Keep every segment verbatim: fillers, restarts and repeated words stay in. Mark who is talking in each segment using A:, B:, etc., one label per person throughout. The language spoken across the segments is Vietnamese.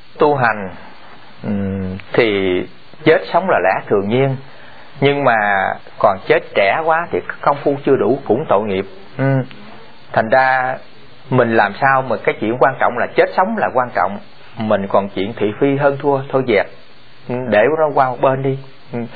A: tu hành thì chết sống là lẽ thường nhiên, nhưng mà còn chết trẻ quá thì công phu chưa đủ cũng tội nghiệp. ừ. Thành ra mình làm sao mà cái chuyện quan trọng là chết sống là quan trọng, mình còn chuyện thị phi hơn thua thôi dẹp, để nó qua một bên đi.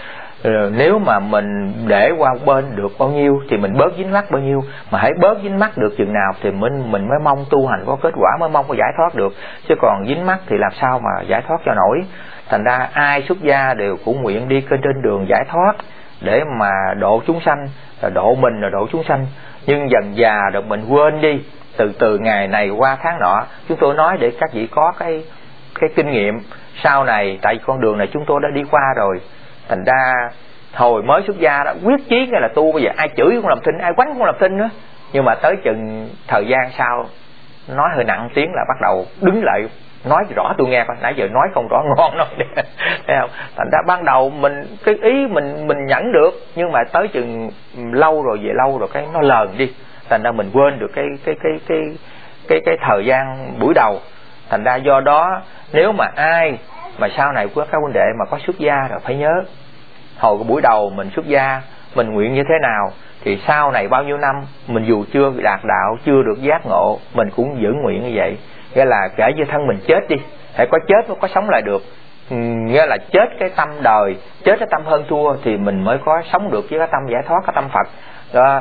A: ừ. Nếu mà mình để qua một bên được bao nhiêu thì mình bớt dính mắc bao nhiêu, mà hãy bớt dính mắc được chừng nào thì mình mình mới mong tu hành có kết quả, mới mong có giải thoát được. Chứ còn dính mắc thì làm sao mà giải thoát cho nổi. Thành ra ai xuất gia đều cũng nguyện đi trên đường giải thoát để mà độ chúng sanh, rồi độ mình rồi độ chúng sanh. Nhưng dần già rồi mình quên đi, từ từ ngày này qua tháng nọ. Chúng tôi nói để các vị có cái cái kinh nghiệm sau này, tại con đường này chúng tôi đã đi qua rồi. Thành ra hồi mới xuất gia đó quyết chí cái là tu, bây giờ ai chửi cũng làm thinh, ai quánh cũng làm thinh nữa. Nhưng mà tới chừng thời gian sau nói hơi nặng tiếng là bắt đầu đứng lại nói rõ tôi nghe coi, nãy giờ nói không rõ ngon đâu. Thấy không? Thành ra ban đầu mình cái ý mình mình nhẫn được, nhưng mà tới chừng lâu rồi về lâu rồi cái nó lờn đi, thành ra mình quên được cái cái cái cái cái cái thời gian buổi đầu. Thành ra do đó nếu mà ai mà sau này của các huynh đệ mà có xuất gia rồi phải nhớ hồi cái buổi đầu mình xuất gia mình nguyện như thế nào, thì sau này bao nhiêu năm mình dù chưa đạt đạo, chưa được giác ngộ, mình cũng giữ nguyện như vậy. Nghĩa là kể như thân mình chết đi, phải có chết mới có sống lại được. ừ, Nghĩa là chết cái tâm đời, chết cái tâm hơn thua thì mình mới có sống được với cái tâm giải thoát, cái tâm Phật đó.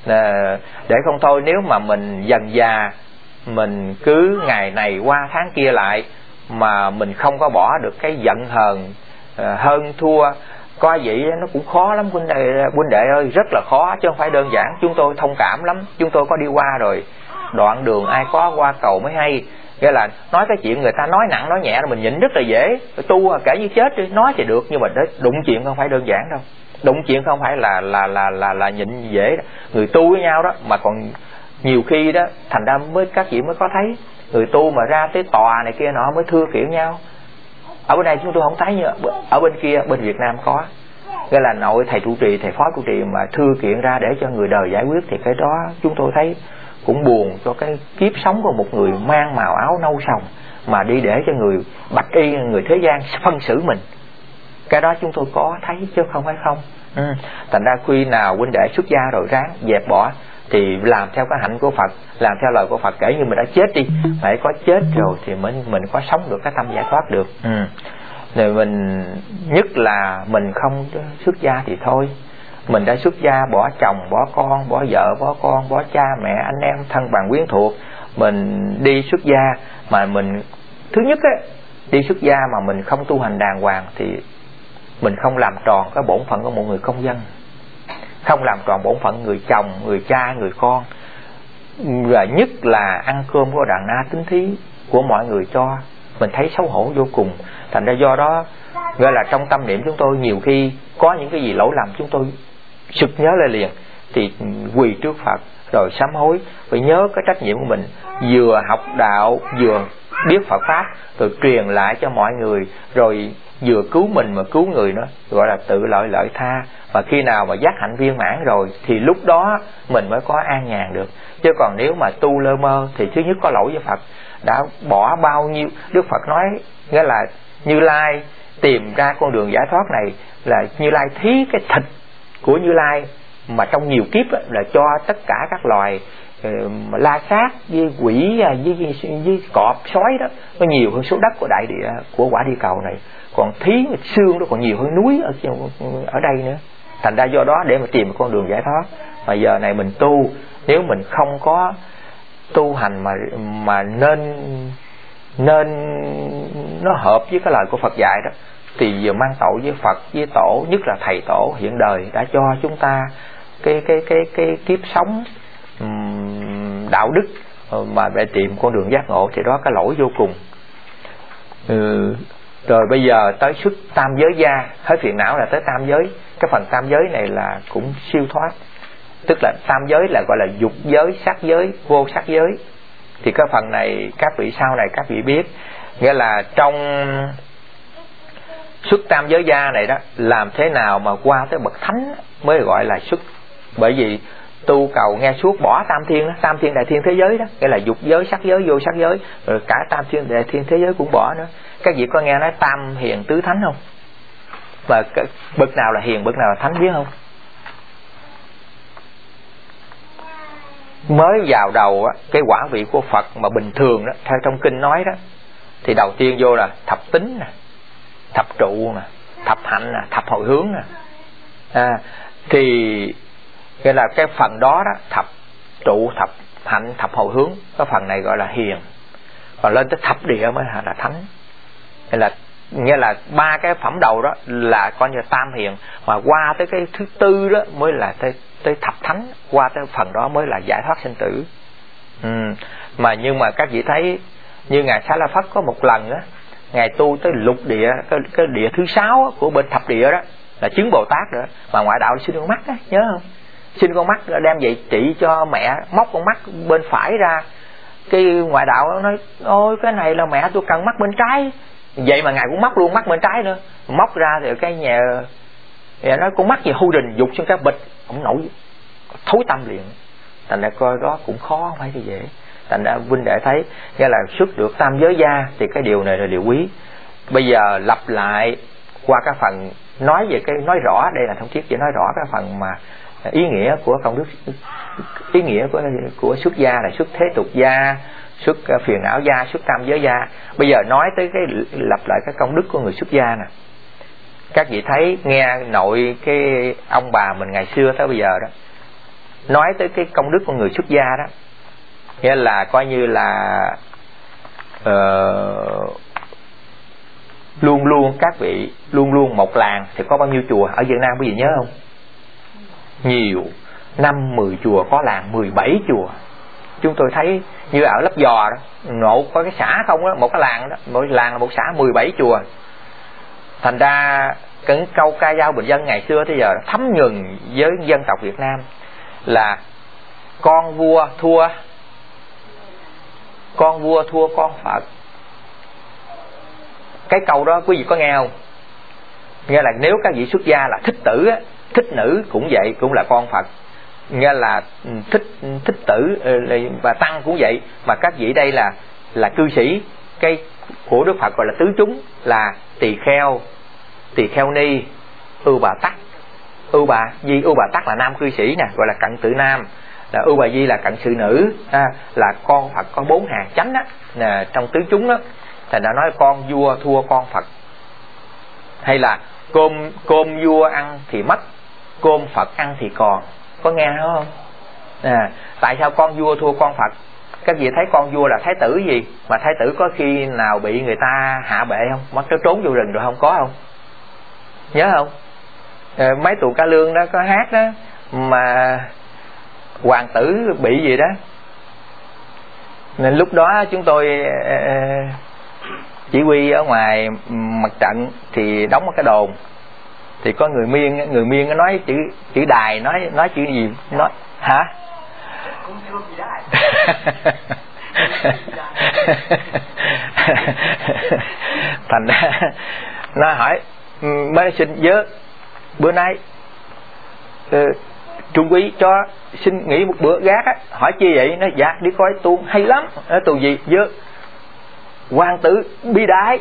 A: À, để không thôi nếu mà mình dần già mình cứ ngày này qua tháng kia lại mà mình không có bỏ được cái giận hờn à, hơn thua, coi vậy nó cũng khó lắm huynh đệ, huynh đệ ơi, rất là khó chứ không phải đơn giản. Chúng tôi thông cảm lắm, chúng tôi có đi qua rồi, đoạn đường ai có qua cầu mới hay. Nghĩa là nói cái chuyện người ta nói nặng nói nhẹ là mình nhịn rất là dễ, tu kể như chết đi nói thì được, nhưng mà đụng chuyện không phải đơn giản đâu. Đụng chuyện không phải là là là là là nhịn dễ đó. Người tu với nhau đó mà còn nhiều khi đó, thành ra mới các vị mới có thấy người tu mà ra tới tòa này kia nọ mới thưa kiểu nhau. Ở bên đây chúng tôi không thấy, như ở bên kia bên Việt Nam có. Nghĩa là nội thầy trụ trì, thầy phó trụ trì mà thưa kiện ra để cho người đời giải quyết, thì cái đó chúng tôi thấy cũng buồn cho cái kiếp sống của một người mang màu áo nâu sòng mà đi để cho người bạch y, người thế gian phân xử mình. Cái đó chúng tôi có thấy chứ không phải không. ừ. Thành ra khi nào huynh đệ xuất gia rồi ráng dẹp bỏ thì làm theo cái hạnh của Phật, làm theo lời của Phật. Kể như mình đã chết đi, phải có chết rồi thì mình mình có sống được cái tâm giải thoát được. ừ. Rồi mình nhất là mình không xuất gia thì thôi, mình đã xuất gia bỏ chồng bỏ con, bỏ vợ bỏ con, bỏ cha mẹ anh em thân bằng quyến thuộc, mình đi xuất gia mà mình thứ nhất á, đi xuất gia mà mình không tu hành đàng hoàng thì mình không làm tròn cái bổn phận của một người công dân, không làm tròn bổn phận người chồng, người cha, người con, và nhất là ăn cơm của đàn na tín thí của mọi người cho, mình thấy xấu hổ vô cùng. Thành ra do đó gọi là trong tâm niệm chúng tôi nhiều khi có những cái gì lỗi lầm chúng tôi sực nhớ lại liền thì quỳ trước Phật rồi sám hối, phải nhớ cái trách nhiệm của mình, vừa học đạo vừa biết Phật pháp rồi truyền lại cho mọi người, rồi vừa cứu mình mà cứu người nữa, gọi là tự lợi lợi tha. Và khi nào mà giác hạnh viên mãn rồi thì lúc đó mình mới có an nhàn được. Chứ còn nếu mà tu lơ mơ thì thứ nhất có lỗi với Phật, đã bỏ bao nhiêu. Đức Phật nói nghĩa là Như Lai tìm ra con đường giải thoát này là Như Lai thí cái thịt của Như Lai mà trong nhiều kiếp là cho tất cả các loài la sát với quỷ với, với, với cọp sói đó, nó nhiều hơn số đất của đại địa của quả địa cầu này, còn thí xương nó còn nhiều hơn núi ở ở đây nữa. Thành ra do đó để mà tìm một con đường giải thoát mà giờ này mình tu, nếu mình không có tu hành mà mà nên nên nó hợp với cái lời của Phật dạy đó thì giờ mang tội với Phật với tổ, nhất là thầy tổ hiện đời đã cho chúng ta cái cái cái cái kiếp sống um, đạo đức mà để tìm con đường giác ngộ, thì đó cái lỗi vô cùng. ừ, Rồi bây giờ tới xuất tam giới gia, hết phiền não là tới tam giới. Cái phần tam giới này là cũng siêu thoát, tức là tam giới là gọi là dục giới, sắc giới, vô sắc giới. Thì cái phần này các vị sau này các vị biết, nghĩa là trong xuất tam giới gia này đó, làm thế nào mà qua tới bậc thánh mới gọi là xuất. Bởi vì tu cầu nghe suốt bỏ tam thiên đó, tam thiên đại thiên thế giới đó, nghĩa là dục giới, sắc giới, vô sắc giới, rồi cả tam thiên đại thiên thế giới cũng bỏ nữa. Các vị có nghe nói tam hiền tứ thánh không? Và bậc nào là hiền, bậc nào là thánh biết không? Mới vào đầu á, cái quả vị của Phật mà bình thường đó, theo trong kinh nói đó, thì đầu tiên vô là thập tính nè, thập trụ nè, thập hạnh nè, thập hồi hướng nè. À, thì cái là cái phần đó đó, thập trụ, thập hạnh, thập hồi hướng, cái phần này gọi là hiền. Còn lên tới thập địa mới là thánh. Hay là nghĩa là ba cái phẩm đầu đó là coi như tam hiền, mà qua tới cái thứ tư đó mới là tới, tới thập thánh, qua tới phần đó mới là giải thoát sinh tử. Ừ. Mà nhưng mà các vị thấy như ngài Xá La Phất có một lần đó, ngài tu tới lục địa, cái, cái địa thứ sáu của bên thập địa đó là chứng Bồ Tát nữa, mà ngoại đạo là xin con mắt đó, nhớ không? Xin con mắt đem vậy trị cho mẹ, móc con mắt bên phải ra. Cái ngoại đạo nói ôi cái này là mẹ tôi cần mắt bên trái, vậy mà ngài cũng móc luôn mắt bên trái nữa. Móc ra thì cái nhà nhà nói con mắt gì hư đình, dục xuống cái bịch, ông nổi thối tâm liền. Thành ra coi đó cũng khó, không phải như vậy. Thành ra huynh đệ thấy nghĩa là xuất được tam giới gia thì cái điều này là điều quý. Bây giờ lặp lại qua cái phần nói về cái nói rõ, đây là thông thiết chỉ nói rõ cái phần mà ý nghĩa của công đức, ý nghĩa của của xuất gia là xuất thế tục gia, xuất phiền não gia, xuất tam giới gia. Bây giờ nói tới cái lặp lại cái công đức của người xuất gia nè. Các vị thấy nghe nội cái ông bà mình ngày xưa tới bây giờ đó, nói tới cái công đức của người xuất gia đó, nghĩa là coi như là uh, luôn luôn các vị luôn luôn một làng thì có bao nhiêu chùa ở Việt Nam quý vị nhớ không? Nhiều, năm mười chùa, có làng mười bảy chùa. Chúng tôi thấy như ở Lấp Vò đó, nộ có cái xã không đó, một cái làng đó, mỗi làng là một xã mười bảy chùa. Thành ra cái câu ca dao bình dân ngày xưa tới giờ thấm nhuần với dân tộc Việt Nam là con vua thua con vua thua con Phật. Cái câu đó quý vị có nghe không? Nghĩa là nếu các vị xuất gia là thích tử á, thích nữ cũng vậy, cũng là con Phật. Nghĩa là thích thích tử và tăng cũng vậy, mà các vị đây là là cư sĩ. Cái của Đức Phật gọi là tứ chúng, là tỳ kheo, tỳ kheo ni, ưu bà tắc. Ưu bà di, ưu bà tắc là nam cư sĩ nè, gọi là cận tự nam. Là ưu bà di là cận sự nữ, à, là con Phật có bốn hàng chánh á, nè, trong tứ chúng đó. Thành đã nói con vua thua con Phật. Hay là cơm cơm vua ăn thì mất, cơm Phật ăn thì còn. Có nghe không? À, tại sao con vua thua con Phật? Các vị thấy con vua là thái tử gì, mà thái tử có khi nào bị người ta hạ bệ không? Mất nó trốn vô rừng rồi không? Có không? Nhớ không? À, mấy tù ca lương đó có hát đó, mà hoàng tử bị gì đó, nên lúc đó chúng tôi uh, chỉ huy ở ngoài mặt trận thì đóng một cái đồn, thì có người Miên, người Miên nói chữ chữ đài, nói nói chữ gì, nói hả? Thành ra nó hỏi mới xin vớ bữa nay uh, Trung quý cho xin nghỉ một bữa gác á. Hỏi chi vậy? Nói dạ đi coi tuồng hay lắm. Nói tuồng gì? Vớ hoàng tử bi đài.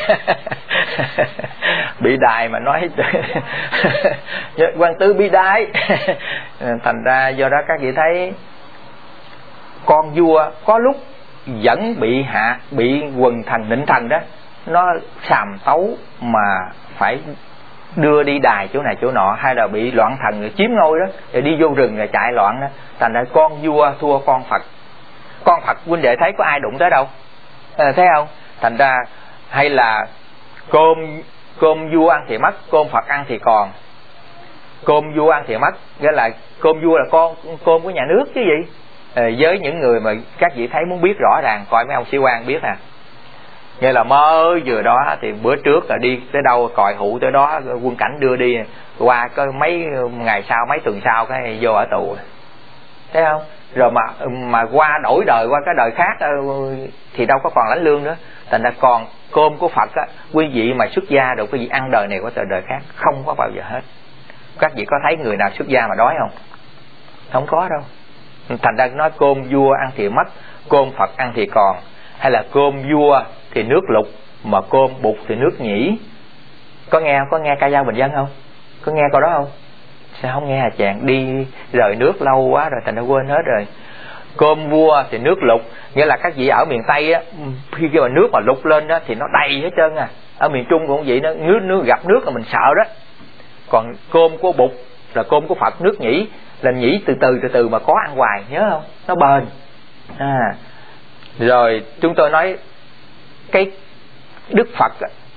A: Bị đài mà nói hoàng tử bi đài. Thành ra do đó các vị thấy con vua có lúc vẫn bị hạ, bị quần thần nịnh thần đó, nó sàm tấu mà phải đưa đi đài chỗ này chỗ nọ, hay là bị loạn thần rồi chiếm ngôi đó, rồi đi vô rừng rồi chạy loạn đó. Thành ra con vua thua con Phật. Con Phật huynh đệ thấy có ai đụng tới đâu, à, thấy không? Thành ra hay là cơm cơm vua ăn thì mất, cơm Phật ăn thì còn. Cơm vua ăn thì mất, nghĩa là cơm vua là con cơm của nhà nước chứ gì. À, với những người mà các vị thấy muốn biết rõ ràng, coi mấy ông sĩ quan biết nè. Nghĩa là mới vừa đó thì bữa trước là đi tới đâu còi hụ tới đó, quân cảnh đưa đi, qua có mấy ngày sau, mấy tuần sau cái vô ở tù, thấy không? Rồi mà mà qua đổi đời qua cái đời khác thì đâu có còn lãnh lương nữa. Thành ra còn cơm của Phật á, quý vị mà xuất gia được quý vị ăn đời này qua đời khác không có bao giờ hết. Các vị có thấy người nào xuất gia mà đói không? Không có đâu. Thành ra nói cơm vua ăn thì mất, cơm Phật ăn thì còn. Hay là cơm vua thì nước lục, mà cơm bụt thì nước nhỉ. Có nghe có nghe ca dao bình dân không? Có nghe câu đó không? Sao không nghe hả chàng? Đi rời nước lâu quá rồi thành ra quên hết rồi. Cơm vua thì nước lụt, nghĩa là các vị ở miền Tây á, khi mà nước mà lụt lên đó thì nó đầy hết trơn à. Ở miền Trung cũng vậy đó, nước nước gặp nước là mình sợ đó. Còn cơm của bụt là cơm của Phật, nước nhỉ là nhỉ từ từ từ từ mà có ăn hoài, nhớ không? Nó bền. À. Rồi chúng tôi nói cái Đức Phật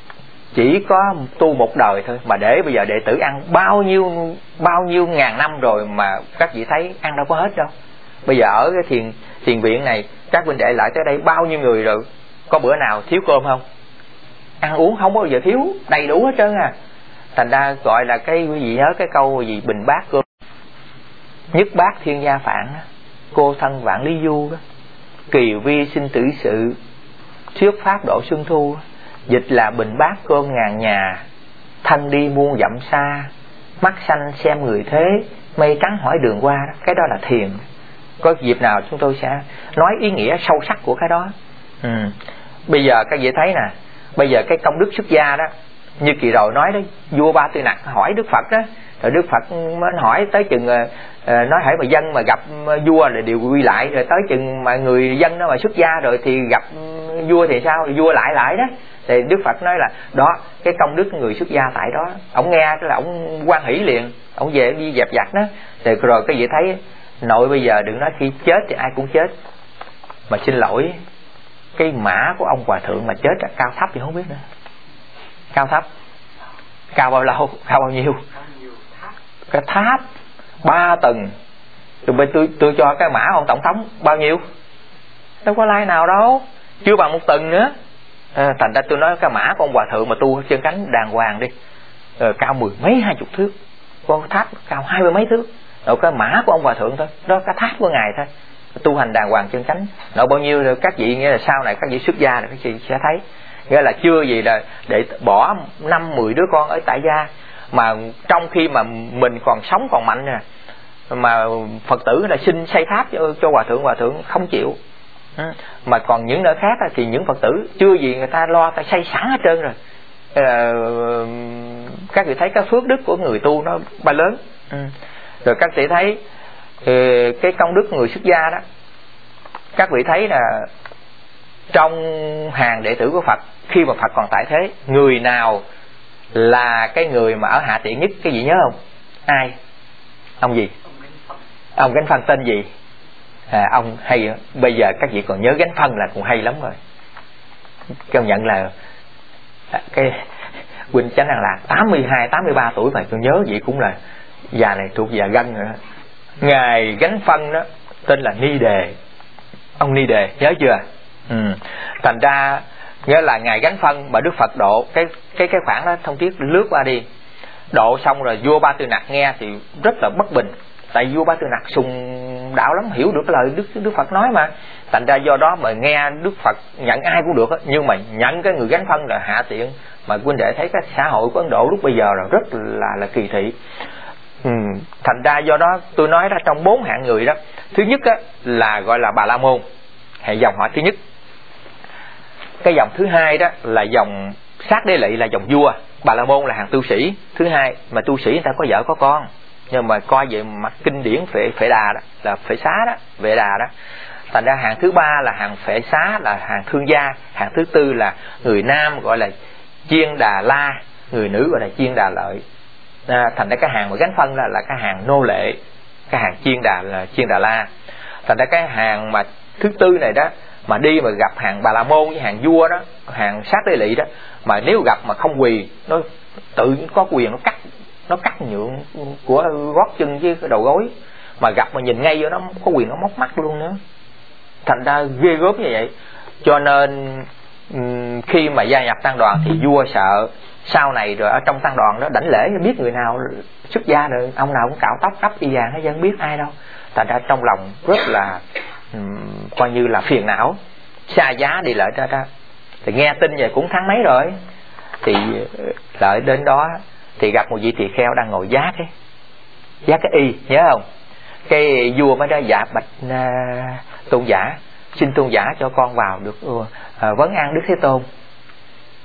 A: chỉ có tu một đời thôi mà để bây giờ đệ tử ăn bao nhiêu bao nhiêu ngàn năm rồi mà các vị thấy ăn đâu có hết đâu. Bây giờ ở cái thiền thiền viện này các huynh đệ lại tới đây bao nhiêu người rồi, có bữa nào thiếu cơm không? Ăn uống không bao giờ thiếu, đầy đủ hết trơn à. Thành ra gọi là cái quý vị nhớ cái câu gì bình bát cơm nhất bát thiên gia phạn đó, cô thân vạn lý du đó, kỳ vi sinh tử sự, thuyết pháp độ xuân thu. Dịch là bình bát cơm ngàn nhà, thân đi muôn dặm xa, mắt xanh xem người thế, mây trắng hỏi đường qua đó. Cái đó là thiền. Có dịp nào chúng tôi sẽ nói ý nghĩa sâu sắc của cái đó. ừ. Bây giờ các vị thấy nè, bây giờ cái công đức xuất gia đó, như kỳ rồi nói đó, vua Ba Tư Nặc hỏi Đức Phật đó, rồi Đức Phật mới hỏi tới chừng uh, nói hãy mà dân mà gặp vua là đều quy lại, rồi tới chừng mà người dân đó mà xuất gia rồi thì gặp vua thì sao, rồi vua lại lại đó. Thì Đức Phật nói là đó, cái công đức người xuất gia tại đó. Ông nghe cái là ông hoan hỷ liền, ông về đi dẹp giặt đó. Thì rồi cái vị thấy nội bây giờ đừng nói khi chết thì ai cũng chết, mà xin lỗi cái mã của ông hòa thượng mà chết là cao thấp thì không biết nữa. Cao thấp cao bao lâu, cao bao nhiêu? Cái tháp ba tầng. Tụi bây tôi tôi cho cái mã ông tổng thống bao nhiêu? Đâu có lai nào đâu, chưa bằng một tầng nữa. À, thành ra tôi nói cái mã của ông hòa thượng mà tu chân cánh đàng hoàng đi, à, cao mười mấy hai chục thước, con tháp cao hai mươi mấy thước. Rồi cái mã của ông hòa thượng thôi, đó cái tháp của ngài thôi, tu hành đàng hoàng chân cánh. Nó bao nhiêu rồi các vị, nghĩa là sau này các vị xuất gia rồi các vị sẽ thấy, nghĩa là chưa gì là để bỏ năm mười đứa con ở tại gia, mà trong khi mà mình còn sống còn mạnh nè, mà Phật tử là xin xây tháp cho, cho hòa thượng, hòa thượng không chịu. À, mà còn những nơi khác thì những Phật tử chưa gì người ta lo, ta xây sẵn hết trơn rồi. À, các vị thấy cái phước đức của người tu nó ba lớn. À, rồi các vị thấy cái công đức người xuất gia đó, các vị thấy là trong hàng đệ tử của Phật khi mà Phật còn tại thế, người nào là cái người mà ở hạ tiện nhất, cái gì nhớ không? Ai? Ông gì? Ông Gánh Phân tên gì? À, ông hay, bây giờ các vị còn nhớ Gánh Phân là cũng hay lắm rồi. Công nhận là cái huynh Chánh An Lạc tám mươi hai, tám mươi ba tuổi mà tôi nhớ vậy cũng là già này thuộc già gân rồi đó. Ngài Gánh Phân đó tên là Ni Đề. Ông Ni Đề nhớ chưa? Ừ. Thành ra nghĩa là ngài Gánh Phân mà Đức Phật độ cái cái cái khoảng đó thông tiết lướt qua đi. Độ xong rồi vua Ba Tư Nặc nghe thì rất là bất bình. Tại vua Ba Tư Nặc sùng đạo lắm, hiểu được cái lời Đức Đức Phật nói mà. Thành ra do đó mà nghe Đức Phật nhận ai cũng được á, nhưng mà nhận cái người Gánh Phân là hạ tiện. Mà huynh đệ thấy cái xã hội của Ấn Độ lúc bây giờ là rất là là kỳ thị. Ừ. Thành ra do đó tôi nói ra trong bốn hạng người đó, thứ nhất á, là gọi là Bà La Môn, hệ dòng họ thứ nhất. Cái dòng thứ hai đó là dòng Sát Đế Lỵ, là dòng vua. Bà La Môn là hàng tu sĩ thứ hai, mà tu sĩ người ta có vợ có con, nhưng mà coi về mặt kinh điển Phệ Phệ Đà đó, là Phệ Xá đó, Vệ Đà đó. Thành ra hàng thứ ba là hàng Phệ Xá, là hàng thương gia. Hàng thứ tư là người nam gọi là Chiên Đà La, người nữ gọi là Chiên Đà Lợi. À, thành ra cái hàng mà Gánh Phân là, là cái hàng nô lệ, cái hàng Chiên Đà là Chiên Đà La. Thành ra cái hàng mà thứ tư này đó, mà đi mà gặp hàng Bà La Môn với hàng vua đó, hàng Sát Đế Lỵ đó, mà nếu gặp mà không quỳ, nó tự có quyền nó cắt nó cắt nhượng của gót chân với cái đầu gối, mà gặp mà nhìn ngay vô nó có quyền nó móc mắt luôn nữa. Thành ra ghê gớm như vậy. Cho nên khi mà gia nhập tăng đoàn thì vua sợ sau này rồi ở trong tăng đoàn đó đảnh lễ, biết người nào xuất gia rồi ông nào cũng cạo tóc đắp y vàng, nó dân biết ai đâu. Thành ra trong lòng rất là um, coi như là phiền não, xa giá đi lợi ra ra. Thì nghe tin vậy cũng tháng mấy rồi, thì lợi đến đó thì gặp một vị tỳ kheo đang ngồi giác ấy, giác cái y, nhớ không? Cái vua mới ra dạ bạch à, tôn giả, xin tôn giả cho con vào được uh, vấn an Đức Thế Tôn.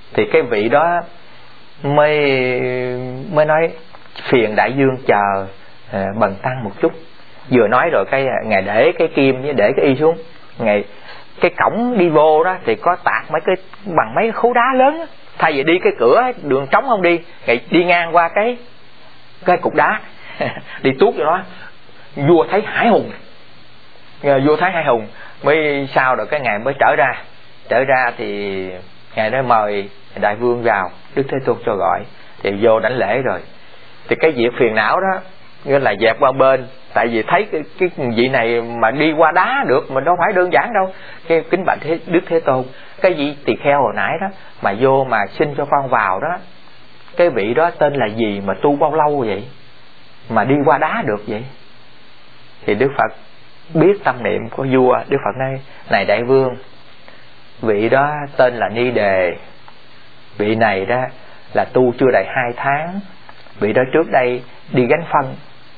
A: Thì cái vị đó mới mới nói phiền đại vương chờ à, bần tăng một chút. Vừa nói rồi cái ngài để cái kim với để cái y xuống. Ngài cái cổng đi vô đó thì có tạc mấy cái bằng mấy cái khối đá lớn đó. Thay vì đi cái cửa đường trống không đi, ngài đi ngang qua cái cái cục đá đi tuốt vô đó. Vua thấy hãi hùng, vua thấy hãi hùng mới sao rồi cái ngài mới trở ra. Trở ra thì ngài nói mời đại vương vào. Đức Thế Tôn cho gọi thì vô đảnh lễ rồi. Thì cái việc phiền não đó nghĩa là dẹp qua bên. Tại vì thấy cái, cái vị này mà đi qua đá được mình đâu phải đơn giản đâu. Cái kính bạch thế, Đức Thế Tôn, cái vị tỳ kheo hồi nãy đó mà vô mà xin cho con vào đó, cái vị đó tên là gì mà tu bao lâu vậy mà đi qua đá được vậy? Thì Đức Phật biết tâm niệm của vua. Đức Phật nói này đại vương, vị đó tên là Ni Đề. Vị này đó là tu chưa đầy hai tháng. Vị đó trước đây đi gánh phân.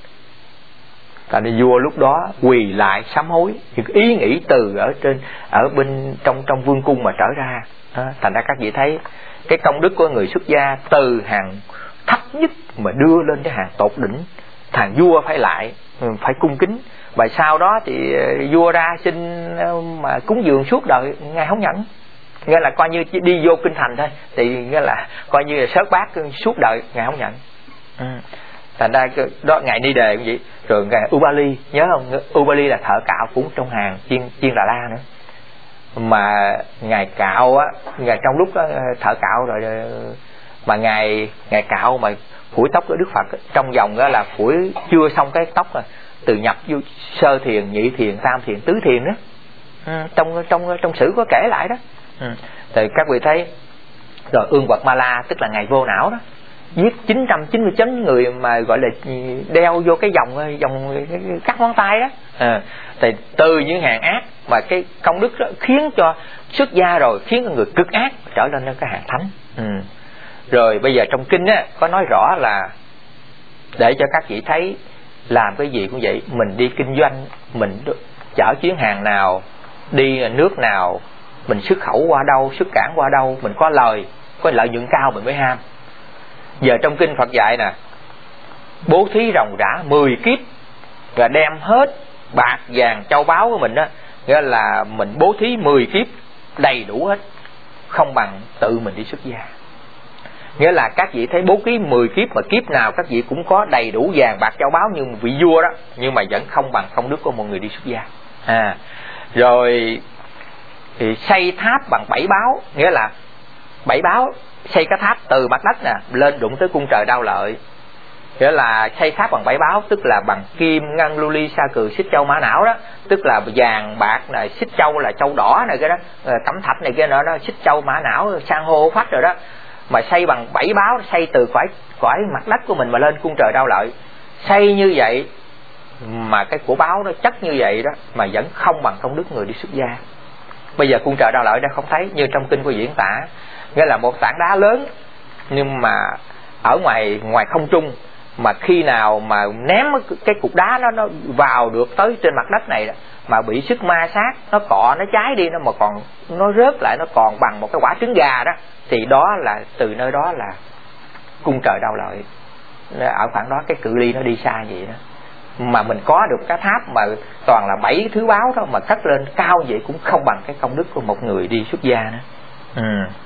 A: Tại vì vua lúc đó quỳ lại sám hối những ý nghĩ từ ở trên ở bên trong trong vương cung mà trở ra. Đó, thành ra các vị thấy cái công đức của người xuất gia từ hàng thấp nhất mà đưa lên cái hàng tột đỉnh, thằng vua phải lại phải cung kính. Và sau đó thì vua ra xin mà cúng dường suốt đời, ngài không nhận. Nghĩa là coi như đi vô kinh thành thôi, thì nghĩa là coi như là sớt bát suốt đời, ngài không nhận. Ừ. Thành ra đó ngài Ni Đề cũng vậy. Rồi ngài Ubali, nhớ không? Ubali là thợ cạo cũng trong hàng chiên chiên Đà La nữa. Mà ngài cạo á, ngài trong lúc đó, thợ cạo rồi mà ngài ngài cạo mà phủi tóc của Đức Phật trong vòng đó là phủi chưa xong cái tóc rồi, từ nhập vô sơ thiền, nhị thiền, tam thiền, tứ thiền đó. Ừ, trong trong trong sử có kể lại đó. Ừ. Thì các vị thấy rồi Ương Quật Ma La tức là ngày vô não đó, giết chín trăm chín mươi chín người mà gọi là đeo vô cái vòng vòng cắt ngón tay đó. À, thì từ những hàng ác mà cái công đức đó khiến cho xuất gia rồi khiến cho người cực ác trở lên đến cái hàng thánh. Ừ. Rồi bây giờ trong kinh á có nói rõ là để cho các vị thấy làm cái gì cũng vậy, mình đi kinh doanh, mình chở chuyến hàng nào, đi nước nào, mình xuất khẩu qua đâu, xuất cảng qua đâu, mình có lời, có lợi nhuận cao mình mới ham. Giờ trong kinh Phật dạy nè, bố thí ròng rã mười kiếp và đem hết bạc vàng châu báu của mình đó, nghĩa là mình bố thí mười kiếp đầy đủ hết, không bằng tự mình đi xuất gia. Nghĩa là các vị thấy bố thí mười kiếp mà kiếp nào các vị cũng có đầy đủ vàng bạc châu báu như một vị vua đó, nhưng mà vẫn không bằng công đức của một người đi xuất gia. À, rồi thì xây tháp bằng bảy báo, nghĩa là bảy báo xây cái tháp từ mặt đất nè lên đụng tới cung trời Đao Lợi, nghĩa là xây tháp bằng bảy báo, tức là bằng kim, ngân, lưu ly, sa cừ, xích châu, mã não đó, tức là vàng bạc này, xích châu là châu đỏ này cái đó, cẩm thạch này kia nữa đó, xích châu, mã não, san hô, phách rồi đó, mà xây bằng bảy báo, xây từ cõi cõi mặt đất của mình mà lên cung trời Đao Lợi. Xây như vậy mà cái của báo nó chất như vậy đó mà vẫn không bằng công đức người đi xuất gia. Bây giờ cung trời Đao Lợi đã không thấy như trong kinh của diễn tả, nghĩa là một tảng đá lớn nhưng mà ở ngoài ngoài không trung, mà khi nào mà ném cái cục đá đó nó vào được tới trên mặt đất này đó, mà bị sức ma sát, nó cọ, nó cháy đi, nó mà còn nó rớt lại, nó còn bằng một cái quả trứng gà đó, thì đó là từ nơi đó là cung trời Đao Lợi. Ở khoảng đó cái cự ly nó đi xa vậy đó, mà mình có được cái tháp mà toàn là bảy thứ báo đó mà cất lên cao vậy cũng không bằng cái công đức của một người đi xuất gia nữa. Ừ.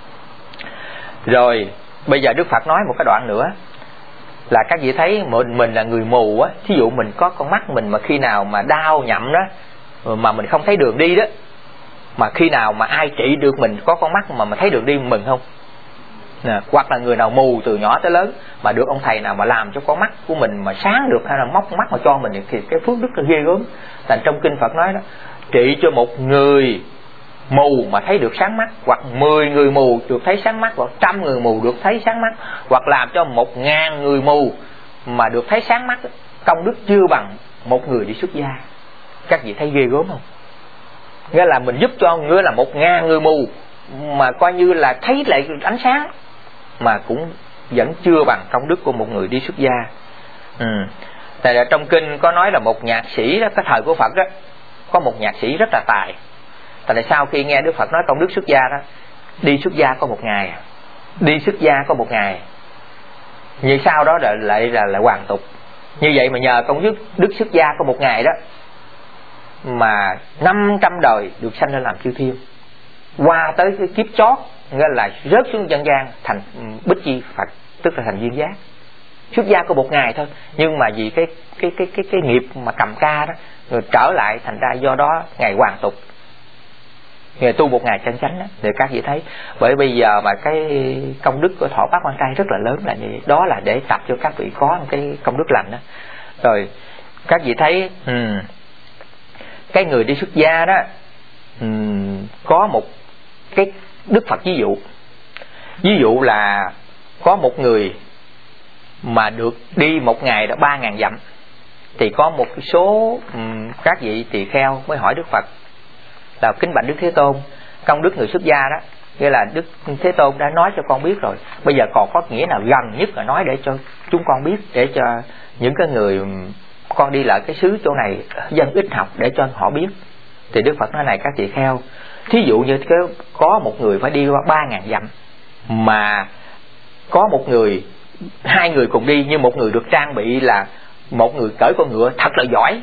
A: Rồi bây giờ Đức Phật nói một cái đoạn nữa là các vị thấy mình, mình là người mù á, thí dụ mình có con mắt mình mà khi nào mà đau nhậm đó mà mình không thấy đường đi đó, mà khi nào mà ai trị được mình có con mắt mà mình thấy đường đi mình mừng không? Nè, hoặc là người nào mù từ nhỏ tới lớn mà được ông thầy nào mà làm cho con mắt của mình mà sáng được, hay là móc mắt mà cho mình thì cái phước đức là ghê gớm. Thành trong kinh Phật nói đó, trị cho một người mù mà thấy được sáng mắt, hoặc mười người mù được thấy sáng mắt, hoặc trăm người mù được thấy sáng mắt, hoặc làm cho một ngàn người mù mà được thấy sáng mắt, công đức chưa bằng một người đi xuất gia. Các vị thấy ghê gớm không? Nghĩa là mình giúp cho nghĩa là một ngàn người mù mà coi như là thấy lại ánh sáng, mà cũng vẫn chưa bằng công đức của một người đi xuất gia. Ừ. Tại là trong kinh có nói là một nhạc sĩ đó, cái thời của Phật đó, có một nhạc sĩ rất là tài. Tại là sau khi nghe Đức Phật nói công đức xuất gia đó, đi xuất gia có một ngày, đi xuất gia có một ngày, như sau đó lại lại là lại hoàn tục. Như vậy mà nhờ công đức đức xuất gia có một ngày đó mà năm trăm đời được sanh lên làm chư thiên, qua tới cái kiếp chót nghĩa là rớt xuống dân gian thành Bích Chi Phật, tức là thành Duyên Giác. Xuất gia có một ngày thôi, nhưng mà vì cái cái cái cái cái nghiệp mà cầm ca đó, rồi trở lại thành ra do đó ngày hoàn tục, ngày tu một ngày chân chánh đó. Thì các vị thấy, bởi bây giờ mà cái công đức của thọ bát quan trai rất là lớn là như vậy. Đó là để tập cho các vị có một cái công đức lành đó. Rồi các vị thấy um, cái người đi xuất gia đó um, có một cái Đức Phật ví dụ. Ví dụ là có một người mà được đi một ngày đó ba ngàn dặm, thì có một số um, các vị tỳ kheo mới hỏi Đức Phật là kính bạch Đức Thế Tôn, công đức người xuất gia đó, nghĩa là Đức Thế Tôn đã nói cho con biết rồi, bây giờ còn có nghĩa nào gần nhất là nói để cho chúng con biết, để cho những cái người con đi lại cái xứ chỗ này dân ít học để cho họ biết. Thì Đức Phật nói này các tỳ kheo, thí dụ như cái có một người phải đi qua ba ngàn dặm, mà có một người, hai người cùng đi, nhưng một người được trang bị là một người cởi con ngựa thật là giỏi,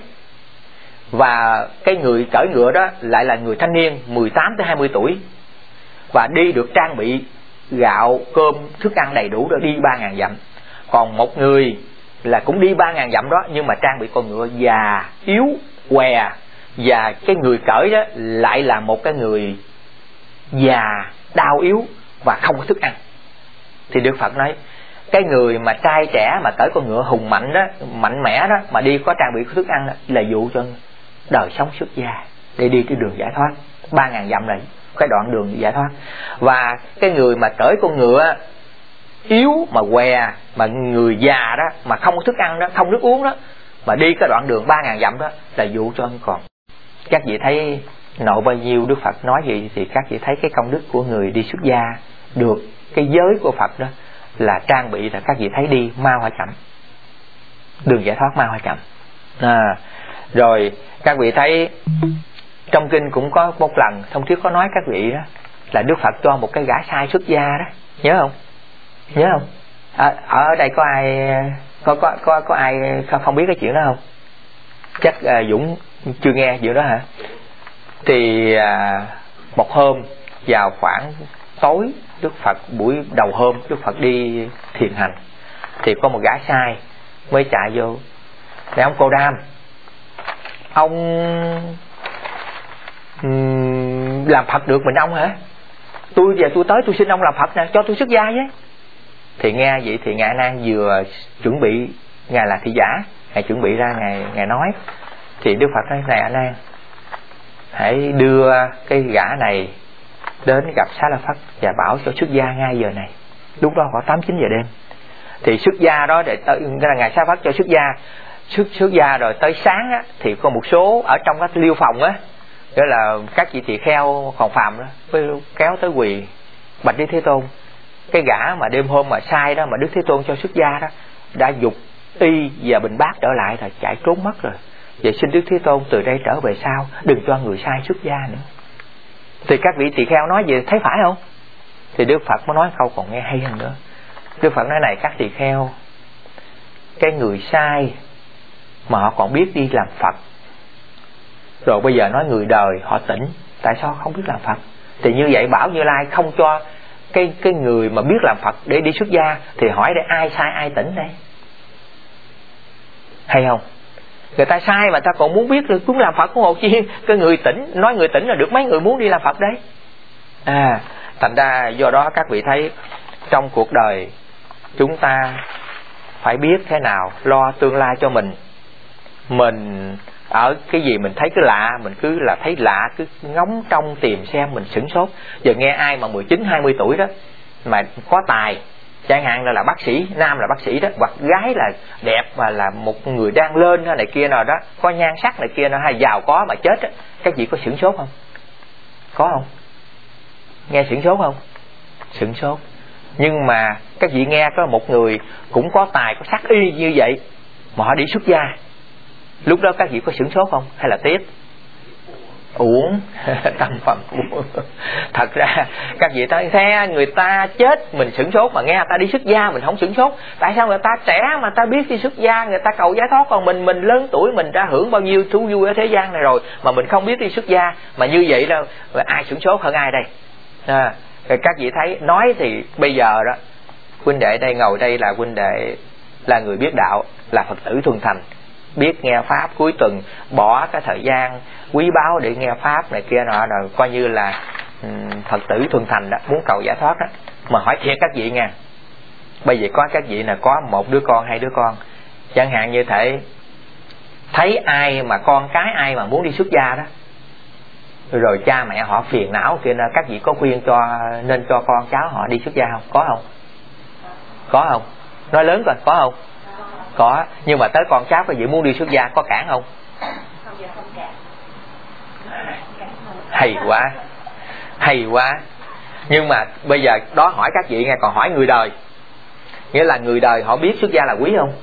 A: và cái người cởi ngựa đó lại là người thanh niên mười tám tới hai mươi tuổi, và đi được trang bị gạo cơm thức ăn đầy đủ để đi ba ngàn dặm. Còn một người là cũng đi ba ngàn dặm đó, nhưng mà trang bị con ngựa già yếu què, và cái người cởi đó lại là một cái người già đau yếu và không có thức ăn. Thì Đức Phật nói cái người mà trai trẻ mà cởi con ngựa hùng mạnh đó, mạnh mẽ đó, mà đi có trang bị có thức ăn đó, là dụ cho đời sống xuất gia để đi cái đường giải thoát. Ba ngàn dặm là cái đoạn đường giải thoát. Và cái người mà cởi con ngựa yếu mà què, mà người già đó, mà không có thức ăn đó, không nước uống đó, mà đi cái đoạn đường ba ngàn dặm đó, là dụ cho anh còn. Các vị thấy nội bao nhiêu Đức Phật nói gì, thì các vị thấy cái công đức của người đi xuất gia được cái giới của Phật đó là trang bị, là các vị thấy đi ma hoa chậm, đường giải thoát ma hoa chậm. À, rồi các vị thấy trong kinh cũng có một lần Thông Thiết có nói các vị đó là Đức Phật cho một cái gã sai xuất gia đó, nhớ không? Nhớ không? À, ở đây có ai có có có có ai không biết cái chuyện đó không? Chắc à, Dũng chưa nghe chuyện đó hả? Thì à, một hôm vào khoảng tối, Đức Phật buổi đầu hôm Đức Phật đi thiền hành, thì có một gã sai mới chạy vô. Này ông Cô Đam, ông um, làm Phật được mình ông hả? Tôi giờ tôi tới tôi xin ông làm Phật nè, cho tôi xuất gia với. Thì nghe vậy thì Ngài A Nan vừa chuẩn bị, Ngài là thị giả, Ngài chuẩn bị ra Ngài, Ngài nói. Thì Đức Phật nói này A Nan, hãy đưa cái gã này đến gặp Xá La Phất và bảo cho xuất gia ngay giờ này. Lúc đó khoảng tám chín giờ đêm. Thì xuất gia đó để tới là Ngài Xá La Phất cho xuất gia. Xuất xuất gia rồi tới sáng á, thì có một số ở trong các liêu phòng á, đó là các vị tỳ kheo còn phàm đó, mới kéo tới quỳ bạch Đức Thế Tôn. Cái gã mà đêm hôm mà sai đó mà Đức Thế Tôn cho xuất gia đó đã dục y và bình bát trở lại là chạy trốn mất rồi. Vậy xin Đức Thế Tôn từ đây trở về sau đừng cho người sai xuất gia nữa. Thì các vị tỳ kheo nói vậy thấy phải không? Thì Đức Phật mới nói câu còn nghe hay hơn nữa. Đức Phật nói này các tỳ kheo, cái người sai mà họ còn biết đi làm Phật, rồi bây giờ nói người đời họ tỉnh, tại sao không biết làm Phật? Thì như vậy bảo Như Lai không cho cái cái người mà biết làm Phật để đi xuất gia, thì hỏi để ai sai ai tỉnh đây? Hay không? Người ta sai mà ta còn muốn biết được muốn làm Phật của Hộ Chiên, cái người tỉnh nói người tỉnh là được mấy người muốn đi làm Phật đấy. À, thành ra do đó các vị thấy trong cuộc đời chúng ta phải biết thế nào lo tương lai cho mình. Mình ở cái gì mình thấy cái lạ, mình cứ là thấy lạ, cứ ngóng trông tìm xem, mình sửng sốt. Giờ nghe ai mà mười chín hai mươi tuổi đó mà có tài, chẳng hạn là, là bác sĩ, nam là bác sĩ đó, hoặc gái là đẹp mà là một người đang lên này kia nào đó, có nhan sắc này kia nào, hay giàu có mà chết đó, các vị có sửng sốt không? Có không? Nghe sửng sốt không? Sửng sốt. Nhưng mà các vị nghe có một người cũng có tài, có sắc y như vậy mà họ đi xuất gia, lúc đó các vị có sửng sốt không? Hay là tiếc? uổng. Tâm Phật uổng. Thật ra các vị thấy thế, người ta chết mình sửng sốt, mà nghe người ta đi xuất gia mình không sửng sốt. Tại sao người ta trẻ mà ta biết đi xuất gia, người ta cầu giải thoát, còn mình mình lớn tuổi mình đã hưởng bao nhiêu thú vui ở thế gian này rồi mà mình không biết đi xuất gia. Mà như vậy đâu, ai sửng sốt hơn ai đây? À, các vị thấy nói thì bây giờ đó, huynh đệ đây ngồi đây là huynh đệ là người biết đạo, là Phật tử thuần thành, biết nghe pháp, cuối tuần bỏ cái thời gian quý báu để nghe pháp này kia nọ, rồi coi như là um, Phật tử thuần thành đó, muốn cầu giải thoát đó. Mà hỏi thiệt các vị nha, bây giờ có các vị là có một đứa con, hai đứa con, chẳng hạn như thể thấy ai mà con cái ai mà muốn đi xuất gia đó, rồi cha mẹ họ phiền não kia, các vị có khuyên cho nên cho con cháu họ đi xuất gia không? Có không? Có không? Nói lớn coi, có không? Có. Nhưng mà tới con cháu các vị muốn đi xuất gia có cản không? Hay quá, hay quá. Nhưng mà bây giờ đó hỏi các vị nghe, còn hỏi người đời, nghĩa là người đời họ biết xuất gia là quý không?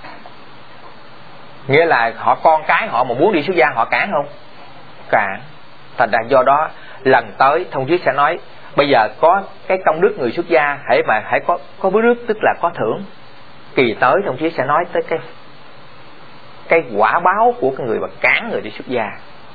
A: Nghĩa là họ con cái họ mà muốn đi xuất gia họ cản không? Cản. Thành ra do đó lần tới thông thuyết sẽ nói, bây giờ có cái công đức người xuất gia, hãy mà hãy có có bước đức, tức là có thưởng. Kỳ tới thông thuyết sẽ nói tới cái cái quả báo của cái người mà cản người đi xuất gia.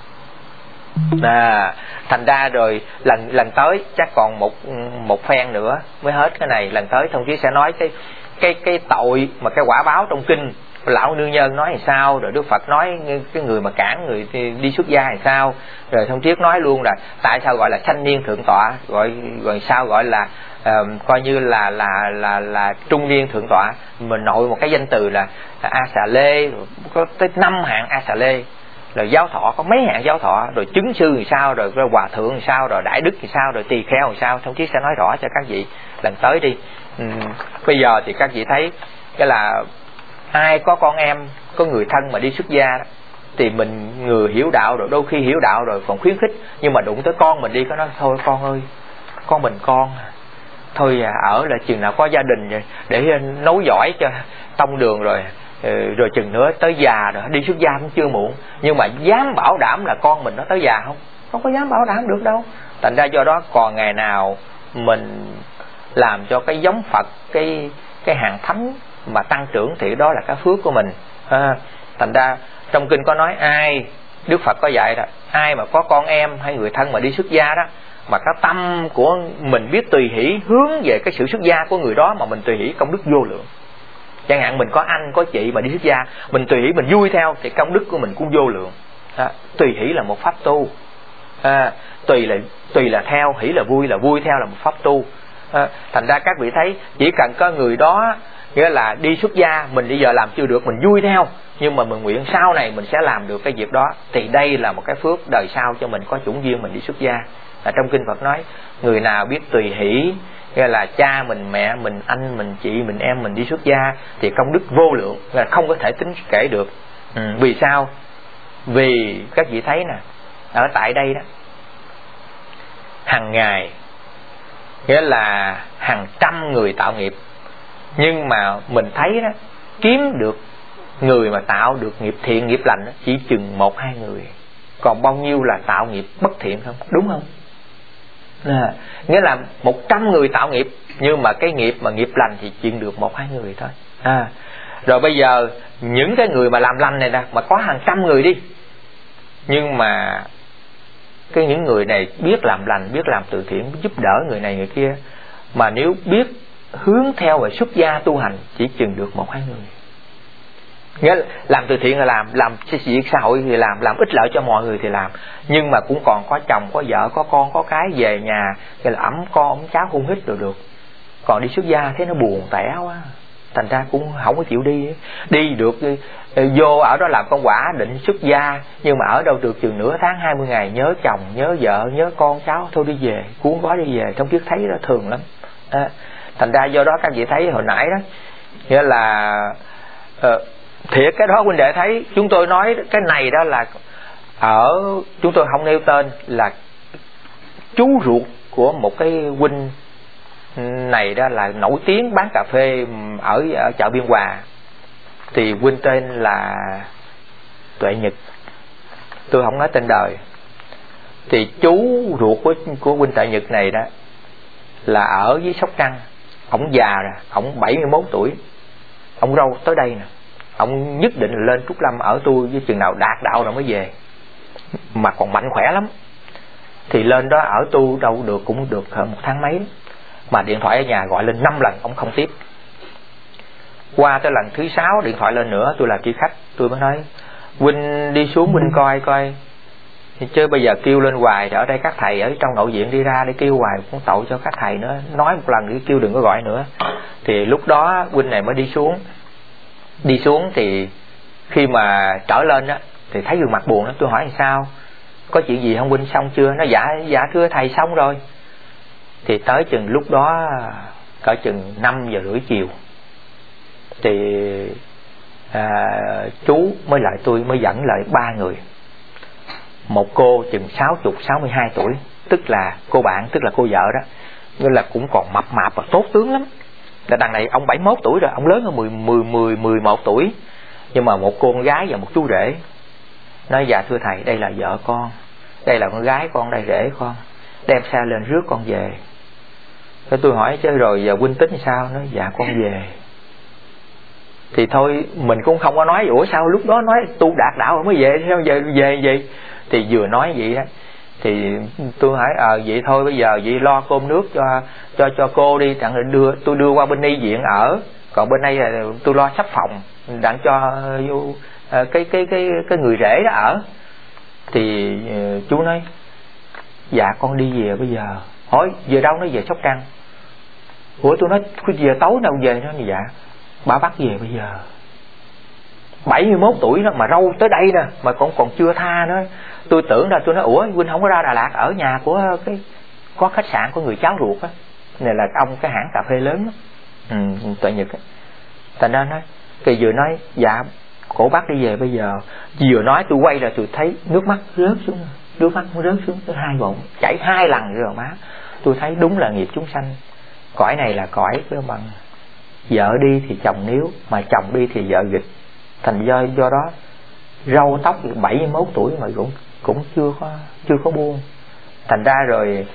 A: À, thành ra rồi lần lần tới chắc còn một một phen nữa mới hết cái này. Lần tới thông thuyết sẽ nói cái cái cái tội mà cái quả báo trong kinh lão nương nhân nói làm sao, rồi Đức Phật nói cái người mà cản người đi xuất gia làm sao, rồi thông thuyết nói luôn là tại sao gọi là thanh niên thượng tọa, gọi gọi sao gọi là uh, coi như là là là là trung niên thượng tọa. Mình nội một cái danh từ là, là A Xà Lê, có tới năm hạng A Xà Lê, rồi giáo thọ có mấy hạng giáo thọ, rồi chứng sư thì sao, rồi hòa thượng thì sao, rồi đại đức thì sao, rồi tỳ kheo thì sao. Thông thuyết sẽ nói rõ cho các vị lần tới đi. Uhm, bây giờ thì các vị thấy cái là ai có con em, có người thân mà đi xuất gia đó, thì mình người hiểu đạo rồi, đôi khi hiểu đạo rồi còn khuyến khích, nhưng mà đụng tới con mình đi có nói thôi con ơi, con mình con thôi à, ở là chừng nào có gia đình rồi để nấu giỏi cho tông đường rồi, rồi chừng nữa tới già rồi đi xuất gia cũng chưa muộn. Nhưng mà dám bảo đảm là con mình nó tới già không? Không có dám bảo đảm được đâu. Thành ra do đó còn ngày nào mình làm cho cái giống Phật, cái cái hàng thánh mà tăng trưởng thì đó là cái phước của mình. À, thành ra trong kinh có nói ai, Đức Phật có dạy đó, ai mà có con em hay người thân mà đi xuất gia đó, mà cái tâm của mình biết tùy hỷ hướng về cái sự xuất gia của người đó, mà mình tùy hỷ công đức vô lượng. Chẳng hạn mình có anh có chị mà đi xuất gia, mình tùy hỷ mình vui theo thì công đức của mình cũng vô lượng. À, tùy hỷ là một pháp tu. À, tùy là tùy là theo, hỷ là vui, là vui theo là một pháp tu. À, thành ra các vị thấy chỉ cần có người đó nghĩa là đi xuất gia, mình bây giờ làm chưa được mình vui theo, nhưng mà mình nguyện sau này mình sẽ làm được cái việc đó, thì đây là một cái phước đời sau cho mình có chủng duyên mình đi xuất gia. À, trong kinh Phật nói người nào biết tùy hỷ, nghĩa là cha mình, mẹ mình, anh mình, chị mình, em mình đi xuất gia thì công đức vô lượng, là không có thể tính kể được. Ừ, vì sao? Vì các vị thấy nè, ở tại đây đó hàng ngày nghĩa là hàng trăm người tạo nghiệp, nhưng mà mình thấy đó kiếm được người mà tạo được nghiệp thiện nghiệp lành đó, chỉ chừng một hai người, còn bao nhiêu là tạo nghiệp bất thiện không? Đúng không? À, nghĩa là một trăm người tạo nghiệp, nhưng mà cái nghiệp mà nghiệp lành thì chỉ được một hai người thôi. À, rồi bây giờ những cái người mà làm lành này nè, mà có hàng trăm người đi, nhưng mà cái những người này biết làm lành, biết làm từ thiện, biết giúp đỡ người này người kia, mà nếu biết hướng theo và xuất gia tu hành chỉ chừng được một hai người. Nghĩa là làm từ thiện là làm, làm việc xã hội thì làm, làm ích lợi cho mọi người thì làm, nhưng mà cũng còn có chồng, có vợ, có con, có cái về nhà thì là ẵm con, ẵm cháu hung hít rồi được. Còn đi xuất gia thấy nó buồn tẻ quá, thành ra cũng không có chịu đi. Đi được vô ở đó làm công quả định xuất gia, nhưng mà ở đâu được chừng nửa tháng hai mươi ngày nhớ chồng, nhớ vợ, nhớ con cháu, thôi đi về, cuốn gói đi về. Trong kiếp thấy đó thường lắm. À, thành ra do đó các vị thấy hồi nãy đó, nghĩa là uh, thiệt cái đó huynh đệ thấy chúng tôi nói cái này đó là ở chúng tôi không nêu tên, là chú ruột của một cái huynh này đó là nổi tiếng bán cà phê ở, ở chợ Biên Hòa. Thì huynh tên là Tuệ Nhật, tôi không nói tên đời. Thì chú ruột của, của huynh Tại Nhật này đó là ở với Sóc Trăng. Ổng già rồi, ổng bảy mươi mốt tuổi, ổng râu tới đây nè. Ổng nhất định là lên Trúc Lâm ở tôi với chừng nào đạt đạo rồi mới về, mà còn mạnh khỏe lắm. Thì lên đó ở tu đâu được cũng được một tháng mấy, mà điện thoại ở nhà gọi lên năm lần ổng không tiếp. Qua tới lần thứ sáu điện thoại lên nữa, tôi là chị khách, tôi mới nói huynh đi xuống huynh coi coi, chứ bây giờ kêu lên hoài thì ở đây các thầy ở trong nội viện đi ra để kêu hoài cũng tội cho các thầy nữa, nói một lần đi kêu đừng có gọi nữa. Thì lúc đó huynh này mới đi xuống. Đi xuống thì khi mà trở lên á thì thấy gương mặt buồn đó. Tôi hỏi làm sao, có chuyện gì không huynh, xong chưa? Nó dạ dạ thưa thầy xong rồi. Thì tới chừng lúc đó cỡ chừng năm giờ rưỡi chiều thì à, chú mới lại tôi mới dẫn lại ba người. Một cô chừng sáu mươi, sáu mươi hai tuổi, tức là cô bạn, tức là cô vợ đó, nên là cũng còn mập mạp và tốt tướng lắm. Là đằng này ông bảy mươi mốt tuổi rồi, ông lớn hơn mười, mười, mười, mười một tuổi. Nhưng mà một cô con gái và một chú rể. Nói dạ thưa thầy, đây là vợ con, đây là con gái con, đây rể con, đem xe lên rước con về. Thế tôi hỏi chứ rồi giờ huynh tính sao? Nói dạ con về. Thì thôi mình cũng không có nói ủa sao lúc đó nói tu đạt đạo rồi mới về, sao giờ về vậy? Thì vừa nói vậy đó thì tôi hỏi ờ à, vậy thôi bây giờ vậy lo cơm nước cho cho cho cô đi, đặng đưa tôi đưa qua bên y viện ở, còn bên đây là tôi lo sắp phòng đặng cho vô à, cái cái cái cái người rể đó ở. Thì uh, chú nói dạ con đi về bây giờ. Hỏi về đâu? Nó về Sóc Trăng. Ủa tôi nói về tối đâu về? Nó dạ bà bắt về bây giờ. bảy mươi mốt tuổi đó mà râu tới đây nè, mà còn còn chưa tha nữa. Tôi tưởng là tôi nói ủa huynh không có ra Đà Lạt ở nhà của cái có khách sạn của người cháu ruột á, này là ông cái hãng cà phê lớn đó. Ừ, Tuệ Nhật á. Thành ra nói thì vừa nói dạ cổ bác đi về bây giờ, vừa nói tôi quay rồi tôi thấy nước mắt rớt xuống, nước mắt rớt xuống tới hai vòng, chảy hai lần rồi má. Tôi thấy đúng là nghiệp chúng sanh, cõi này là cõi cái bằng vợ đi thì chồng níu, mà chồng đi thì vợ nghịch. Thành do do đó râu tóc bảy mươi mốt tuổi mà cũng cũng chưa có chưa có buông. Thành ra rồi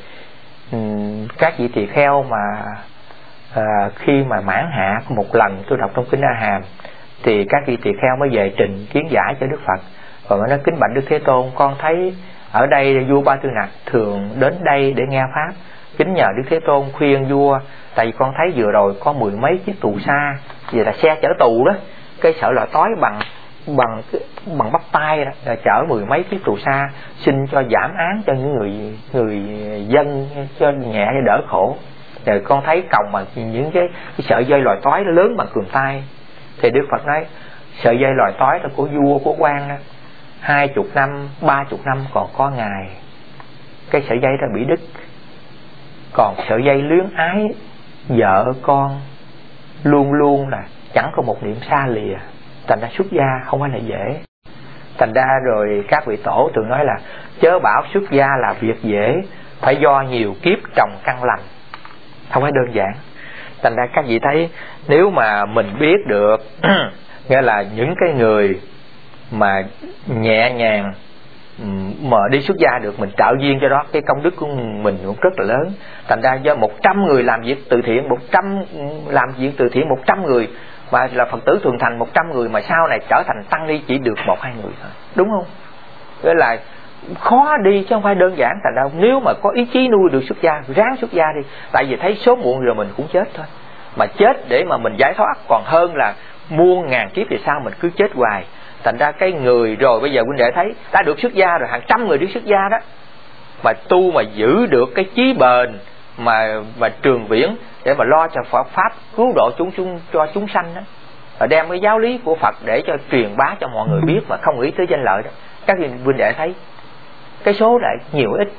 A: um, các vị tỳ kheo mà à, khi mà mãn hạ một lần tôi đọc trong kinh A Hàm thì các vị tỳ kheo mới về trình kiến giải cho Đức Phật, và mới nói kính bạch Đức Thế Tôn, con thấy ở đây vua Ba Tư Nặc thường đến đây để nghe pháp, kính nhờ Đức Thế Tôn khuyên vua, tại vì con thấy vừa rồi có mười mấy chiếc tù xa, vậy là xe chở tù đó, cái sợ là tối bằng bằng bằng bắp tay đó, là chở mười mấy chiếc tù xa, xin cho giảm án cho những người người dân, cho nhẹ cho đỡ khổ. Rồi con thấy còng mà những cái, cái sợi dây lòi toái nó lớn bằng cườm tay. Thì Đức Phật nói sợi dây lòi toái là của vua của quan đó, hai chục năm ba chục năm còn có ngày cái sợi dây đã bị đứt. Còn sợi dây luyến ái vợ con luôn luôn là chẳng có một niệm xa lìa. Thành ra xuất gia không phải là dễ. Thành ra rồi các vị tổ thường nói là chớ bảo xuất gia là việc dễ, phải do nhiều kiếp trồng căn lành, không phải đơn giản. Thành ra các vị thấy nếu mà mình biết được nghĩa là những cái người mà nhẹ nhàng mà đi xuất gia được, mình trợ duyên cho đó, cái công đức của mình cũng rất là lớn. Thành ra do một trăm người làm việc từ thiện, một trăm làm việc từ thiện một trăm người mà là Phật tử thường thành một trăm người, mà sau này trở thành tăng ni chỉ được một hai người thôi, đúng không? Nghĩa là khó đi chứ không phải đơn giản. Thành ra nếu mà có ý chí nuôi được xuất gia, ráng xuất gia đi, tại vì thấy sớm muộn rồi mình cũng chết thôi. Mà chết để mà mình giải thoát còn hơn là muôn ngàn kiếp về sau mình cứ chết hoài. Thành ra cái người rồi bây giờ huynh đệ thấy đã được xuất gia rồi, hàng trăm người được xuất gia đó, mà tu mà giữ được cái chí bền mà mà trường viễn để mà lo cho Phật pháp cứu độ chúng chúng cho chúng sanh đó, và đem cái giáo lý của Phật để cho truyền bá cho mọi người biết mà không nghĩ tới danh lợi đó. Các huynh đệ thấy cái số lại nhiều ít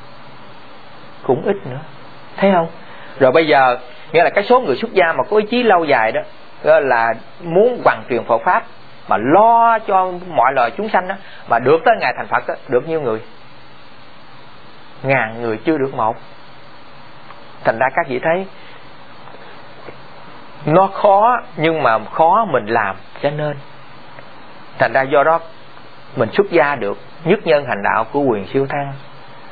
A: cũng ít nữa, thấy không? Rồi bây giờ nghĩa là cái số người xuất gia mà có ý chí lâu dài đó là muốn hoàn truyền Phật pháp mà lo cho mọi loài chúng sanh đó, mà được tới ngày thành Phật đó, được nhiêu người? Ngàn người chưa được một. Thành ra các vị thấy nó khó, nhưng mà khó mình làm cho nên. Thành ra do đó mình xuất gia được, nhất nhân hành đạo của Quyền Siêu Thăng,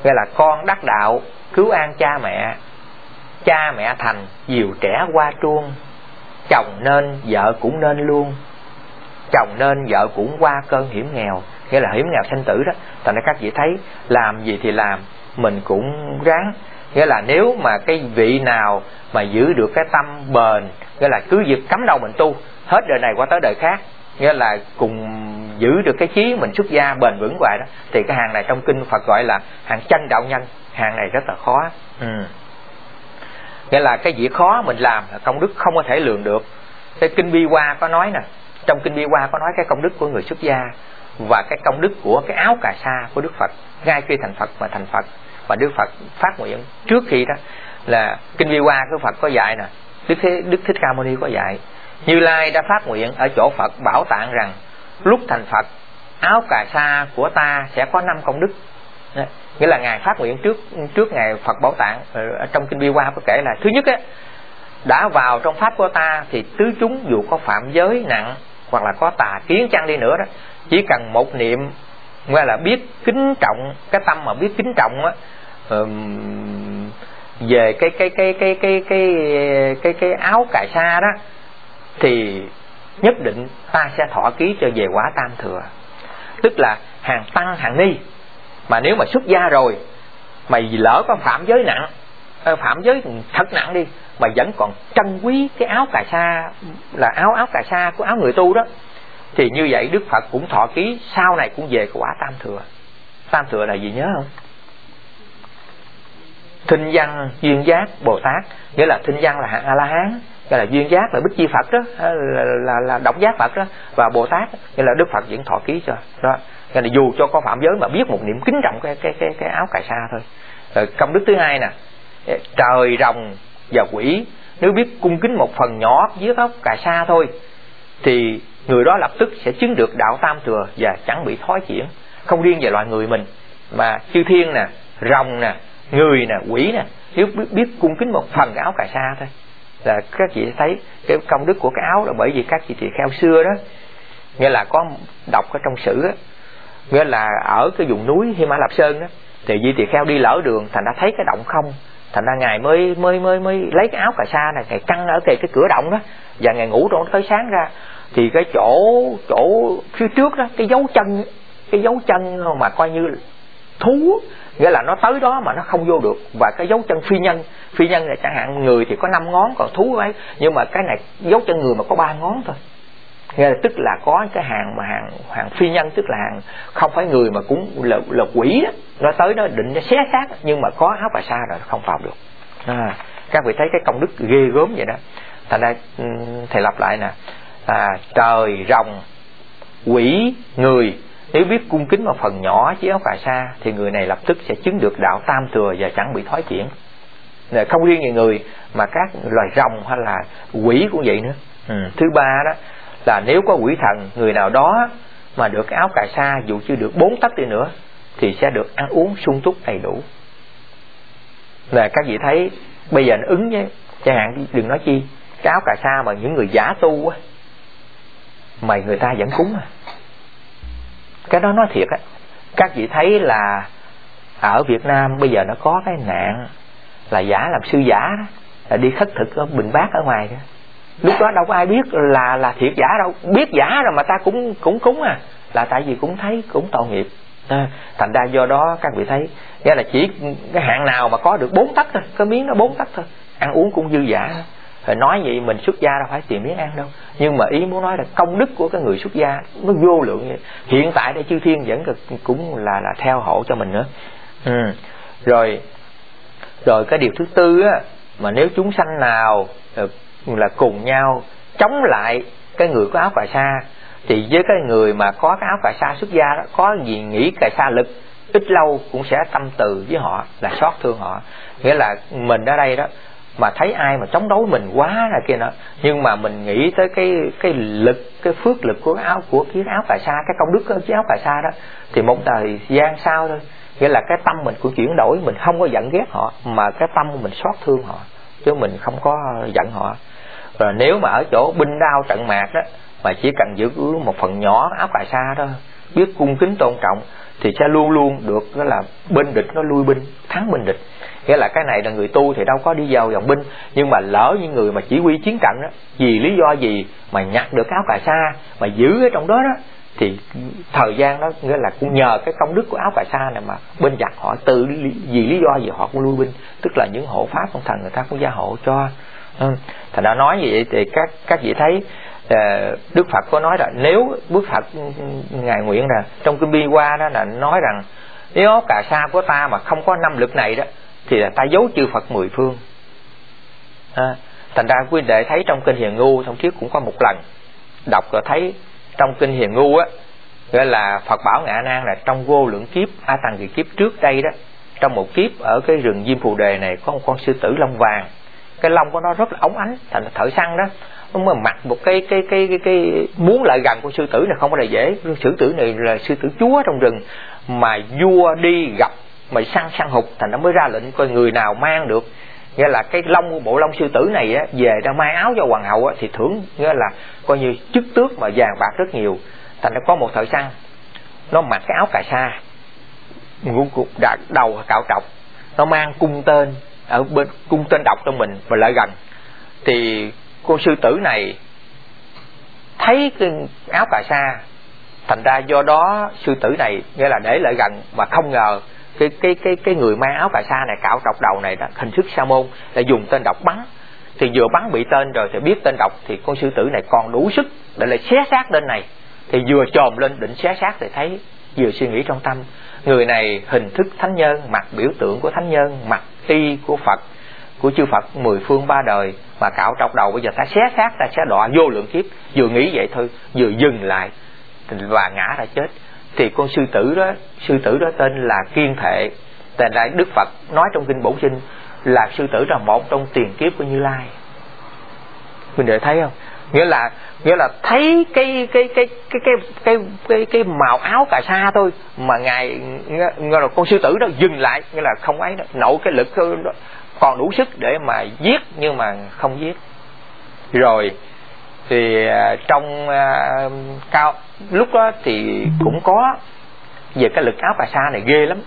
A: Nghĩa là con đắc đạo cứu an cha mẹ, cha mẹ thành dìu trẻ qua truông, chồng nên vợ cũng nên luôn, chồng nên vợ cũng qua cơn hiểm nghèo. Nghĩa là hiểm nghèo sanh tử đó. Thành ra các vị thấy làm gì thì làm, mình cũng ráng. Nghĩa là nếu mà cái vị nào mà giữ được cái tâm bền, nghĩa là cứ việc cắm đầu mình tu hết đời này qua tới đời khác, nghĩa là cùng giữ được cái chí mình xuất gia bền vững hoài đó, thì cái hàng này trong kinh Phật gọi là hàng chân đạo nhân. Hàng này rất là khó. ừ. Nghĩa là cái việc khó mình làm, công đức không có thể lường được. Cái kinh Bi Hoa có nói nè, trong kinh Bi Hoa có nói cái công đức của người xuất gia và cái công đức của cái áo cà sa của Đức Phật ngay khi thành Phật mà thành Phật. Và Đức Phật phát nguyện trước khi đó là kinh Bi Hoa của Phật có dạy nè, Đức Thế, Đức Thích Ca Mâu Ni có dạy, Như Lai đã phát nguyện ở chỗ Phật Bảo Tạng rằng lúc thành Phật, áo cà sa của ta sẽ có năm công đức. Đấy. Nghĩa là ngài phát nguyện trước trước ngài Phật Bảo Tạng. Ở trong kinh Bi Hoa có kể là thứ nhất á, đã vào trong pháp của ta thì tứ chúng dù có phạm giới nặng hoặc là có tà kiến chăng đi nữa đó, chỉ cần một niệm nghĩa là biết kính trọng, cái tâm mà biết kính trọng á, um, về cái cái cái cái cái cái cái cái áo cà sa đó, thì nhất định ta sẽ thọ ký cho về quả tam thừa. Tức là hàng tăng hàng ni mà nếu mà xuất gia rồi mà lỡ có phạm giới nặng, phạm giới thật nặng đi, mà vẫn còn trân quý cái áo cà sa, là áo áo cà sa của áo người tu đó, thì như vậy Đức Phật cũng thọ ký sau này cũng về quả tam thừa. Tam thừa là gì nhớ không? Thinh văn duyên giác Bồ Tát. Nghĩa là thinh văn là hạng A La Hán, nghĩa là duyên giác là Bích Chi Phật đó, là, là, là độc giác Phật đó, và Bồ Tát nghĩa là Đức Phật vẫn thọ ký cho đó. Nghĩa là dù cho có phạm giới mà biết một niệm kính trọng cái cái cái cái áo cà sa thôi. Rồi công đức thứ hai nè, trời rồng và quỷ nếu biết cung kính một phần nhỏ dưới áo cà sa thôi, thì người đó lập tức sẽ chứng được đạo tam thừa và chẳng bị thói chuyển. Không riêng về loài người mình, mà chư thiên nè, rồng nè, người nè, quỷ nè, nếu biết, biết cung kính một phần cái áo cà sa thôi, là các chị thấy cái công đức của cái áo là bởi vì các chị tỳ kheo xưa đó, nghĩa là có đọc ở trong sử đó, nghĩa là ở cái vùng núi Hy Mã Lạp Sơn đó, thì vị tỳ kheo đi lỡ đường, thành ra thấy cái động không, thành ra ngài mới mới mới mới lấy cái áo cà sa này, ngài căng ở cái cái cửa động đó, và ngài ngủ trong tới sáng ra, thì cái chỗ chỗ phía trước đó, cái dấu chân cái dấu chân mà coi như thú, nghĩa là nó tới đó mà nó không vô được. Và cái dấu chân phi nhân, phi nhân này chẳng hạn người thì có năm ngón, còn thú ấy, nhưng mà cái này dấu chân người mà có ba ngón thôi. Nghĩa là tức là có cái hàng mà hàng hàng phi nhân, tức là hàng không phải người mà cũng là, là quỷ đó, nó tới đó định nó xé xác, nhưng mà có áo cà sa rồi không vào được. À, các vị thấy cái công đức ghê gớm vậy đó. Thành ra thầy lặp lại nè, à, trời rồng quỷ người nếu biết cung kính một phần nhỏ chiếc áo cà sa, thì người này lập tức sẽ chứng được đạo tam thừa và chẳng bị thói chuyển. Không riêng về người mà các loài rồng hay là quỷ cũng vậy nữa. ừ. Thứ ba đó là nếu có quỷ thần người nào đó mà được cái áo cà sa, dù chưa được bốn tấc đi nữa, thì sẽ được ăn uống sung túc đầy đủ. Là các vị thấy bây giờ nó ứng với, chẳng hạn đừng nói chi cái áo cà sa mà những người giả tu á, mày người ta vẫn cúng à. Cái đó nói thiệt á, các vị thấy là ở Việt Nam bây giờ nó có cái nạn là giả làm sư giả đó, là đi khất thực ở Bình Bát ở ngoài đó. Lúc đó đâu có ai biết là là thiệt giả đâu, biết giả rồi mà ta cũng cũng cúng à, là tại vì cũng thấy cũng tội nghiệp. À, thành ra do đó các vị thấy, nghĩa là chỉ cái hạng nào mà có được bốn tấc thôi, cái miếng nó bốn tấc thôi, ăn uống cũng dư dả. Rồi nói vậy mình xuất gia đâu phải tìm miếng ăn đâu, nhưng mà ý muốn nói là công đức của cái người xuất gia nó vô lượng vậy. Hiện tại đây chư thiên vẫn cũng là là theo hộ cho mình nữa. ừ. rồi rồi cái điều thứ tư á, mà nếu chúng sanh nào là cùng nhau chống lại cái người có áo cà sa, thì với cái người mà có cái áo cà sa xuất gia đó, có gì nghĩ cà sa lực, ít lâu cũng sẽ tâm từ với họ, là xót thương họ. Nghĩa là mình ở đây đó mà thấy ai mà chống đối mình quá là kia nữa, nhưng mà mình nghĩ tới cái cái lực, cái phước lực của cái áo của cái áo cà sa, cái công đức của cái áo cà sa đó, thì một thời gian sau thôi, nghĩa là cái tâm mình cũng chuyển đổi, mình không có giận ghét họ, mà cái tâm mình xót thương họ, chứ mình không có giận họ. Rồi nếu mà ở chỗ binh đao trận mạc đó, mà chỉ cần giữ một phần nhỏ áo cà sa đó, biết cung kính tôn trọng, thì sẽ luôn luôn được đó là bên địch nó lui binh, thắng bên địch. Nghĩa là cái này là người tu thì đâu có đi vào dòng binh, nhưng mà lỡ những người mà chỉ huy chiến trận đó, vì lý do gì mà nhặt được áo cà sa mà giữ ở trong đó đó, thì thời gian đó nghĩa là cũng nhờ cái công đức của áo cà sa này mà bên giặc họ tự vì lý do gì họ cũng lui binh, tức là những hộ pháp phong thần người ta cũng gia hộ cho. Thành đã nói như vậy thì các các vị thấy Đức Phật có nói là nếu Đức Phật ngài nguyện là trong kinh Bi Hoa đó là nói rằng nếu áo cà sa của ta mà không có năm lực này đó thì là ta giấu chư Phật mười phương. À, thành ra quý đệ thấy trong kinh Hiền Ngu thông kiếp cũng có một lần đọc rồi thấy trong kinh Hiền Ngu á, gọi là Phật bảo Ngạ Nan là trong vô lượng kiếp A Tăng kỳ kiếp trước đây đó, trong một kiếp ở cái rừng Diêm Phù Đề này có một con sư tử lông vàng, cái lông của nó rất là óng ánh, thành thợ săn đó ông mà mặc một cái cái cái cái, cái muốn lại gần con sư tử này không có là dễ. Sư tử này là sư tử chúa trong rừng, mà vua đi gặp mà săn săn hụt, thành nó mới ra lệnh coi người nào mang được nghĩa là cái lông bộ lông sư tử này á, về ra may áo cho hoàng hậu á, thì thưởng nghĩa là coi như chức tước mà vàng bạc rất nhiều. Thành nó có một thợ săn nó mặc cái áo cà sa đạt đầu cạo trọc, nó mang cung tên ở bên cung tên độc trong mình và lại gần, thì con sư tử này thấy cái áo cà sa, thành ra do đó sư tử này nghĩa là để lại gần mà không ngờ cái cái cái cái người mang áo cà sa này cạo trọc đầu này đã hình thức sa môn là dùng tên độc bắn, thì vừa bắn bị tên rồi thì biết tên độc, thì con sư tử này còn đủ sức để lại xé xác lên này, thì vừa chồm lên định xé xác thì thấy vừa suy nghĩ trong tâm người này hình thức thánh nhân, mặt biểu tượng của thánh nhân, mặt y của Phật, của chư Phật mười phương ba đời, mà cạo trọc đầu bây giờ ta xé xác, ta sẽ đọa vô lượng kiếp. Vừa nghĩ vậy thôi vừa dừng lại và ngã ra chết. Thì con sư tử đó, sư tử đó tên là Kiên Thệ. Thành ra Đức Phật nói trong kinh Bổn Sinh là sư tử là một trong tiền kiếp của Như Lai. Mình để thấy không? Nghĩa là nghĩa là thấy cái cái cái cái cái cái cái cái màu áo cà sa thôi mà ngài nghe là con sư tử đó dừng lại, nghĩa là không ấy đó, nộ cái lực đó, còn đủ sức để mà giết nhưng mà không giết. Rồi thì trong uh, cao lúc đó thì cũng có về cái lực áo cà sa này ghê lắm.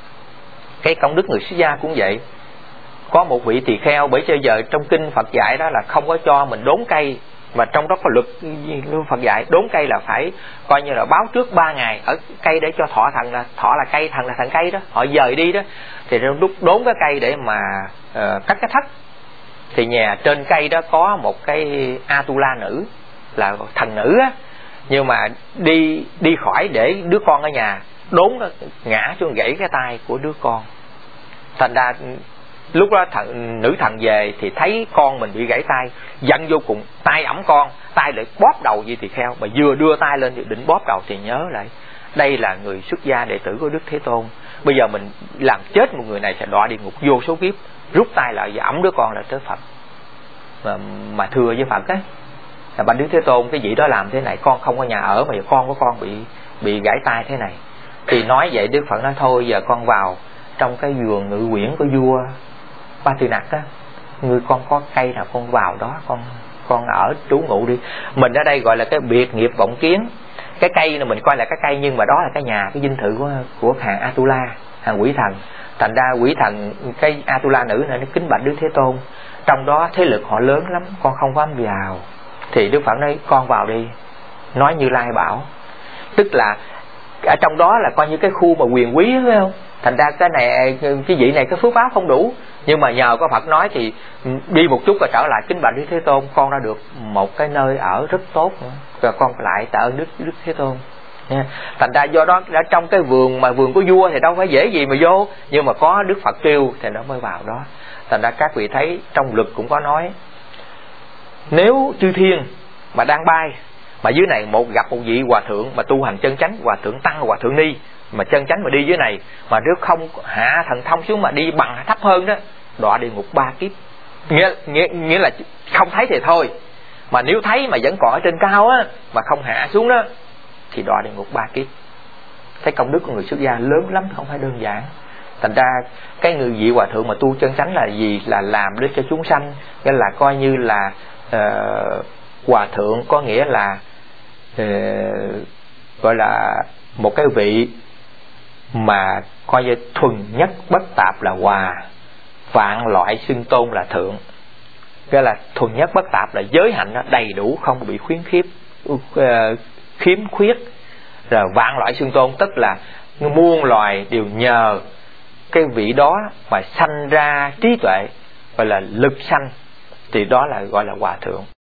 A: Cái công đức người xuất gia cũng vậy. Có một vị tỳ kheo, bởi bây giờ trong kinh Phật dạy đó là không có cho mình đốn cây, mà trong đó có luật Phật dạy đốn cây là phải coi như là báo trước ba ngày ở cây để cho thọ thần, là thọ là cây, thần là thần cây đó, họ dời đi đó, thì lúc đốn cái cây để mà uh, cắt cái thất. Thì nhà trên cây đó có một cái Atula nữ là thần nữ á, nhưng mà đi đi khỏi để đứa con ở nhà, đốn ngã xuống gãy cái tay của đứa con. Thành ra lúc đó thần, nữ thần về thì thấy con mình bị gãy tay, giận vô cùng, tay ẵm con, tay lại bóp đầu Di Tỳ Kheo, mà vừa đưa tay lên định bóp đầu thì nhớ lại đây là người xuất gia đệ tử của Đức Thế Tôn, bây giờ mình làm chết một người này sẽ đọa địa ngục vô số kiếp, rút tay lại và ẵm đứa con lại tới Phật mà, mà thưa với Phật á là bạch Đức Thế Tôn, cái vị đó làm thế này, con không có nhà ở mà giờ con của con bị bị gãy tay thế này. Thì nói vậy Đức Phật nói thôi giờ con vào trong cái vườn ngự quyển của vua Ba Tư Nặc á, người con có cây nào con vào đó con con ở trú ngụ đi. Mình ở đây gọi là cái biệt nghiệp vọng kiến, cái cây này mình coi là cái cây nhưng mà đó là cái nhà, cái dinh thự của của hàng Atula, hàng quỷ thần. Thành ra quỷ thần cái Atula nữ này nó kính bạch Đức Thế Tôn, trong đó thế lực họ lớn lắm, con không có vào. Thì Đức Phật nói con vào đi, nói Như Lai bảo, tức là ở trong đó là coi như cái khu mà quyền quý, phải không? Thành ra cái này cái vị này cái phước báo không đủ, nhưng mà nhờ có Phật nói thì đi một chút và trở lại kính bạch Đức Thế Tôn, con đã được một cái nơi ở rất tốt nữa, rồi con lại tạ ơn Đức Đức Thế Tôn. Nha. Thành ra do đó ở trong cái vườn mà vườn của vua thì đâu phải dễ gì mà vô, nhưng mà có Đức Phật kêu thì nó mới vào đó. Thành ra các vị thấy trong luật cũng có nói, nếu chư thiên mà đang bay mà dưới này một gặp một vị hòa thượng mà tu hành chân chánh, hòa thượng tăng, hòa thượng ni mà chân chánh mà đi dưới này, mà nếu không hạ thần thông xuống mà đi bằng thấp hơn đó, đọa địa ngục ba kiếp. Nghĩa, nghĩa, nghĩa là không thấy thì thôi, mà nếu thấy mà vẫn còn ở trên cao á mà không hạ xuống đó thì đọa địa ngục ba kiếp. Thấy công đức của người xuất gia lớn lắm, không phải đơn giản. Thành ra cái người vị hòa thượng mà tu chân chánh là gì? Là làm để cho chúng sanh, nghĩa là coi như là uh, hòa thượng có nghĩa là uh, gọi là một cái vị mà coi như thuần nhất bất tạp là hòa, vạn loại xưng tôn là thượng. Cái là thuần nhất bất tạp là giới hạnh nó đầy đủ, không bị khuyến khiếp khiếm khuyết. Rồi vạn loại xưng tôn tức là muôn loài đều nhờ cái vị đó mà sanh ra trí tuệ, gọi là lực sanh, thì đó là gọi là hòa thượng.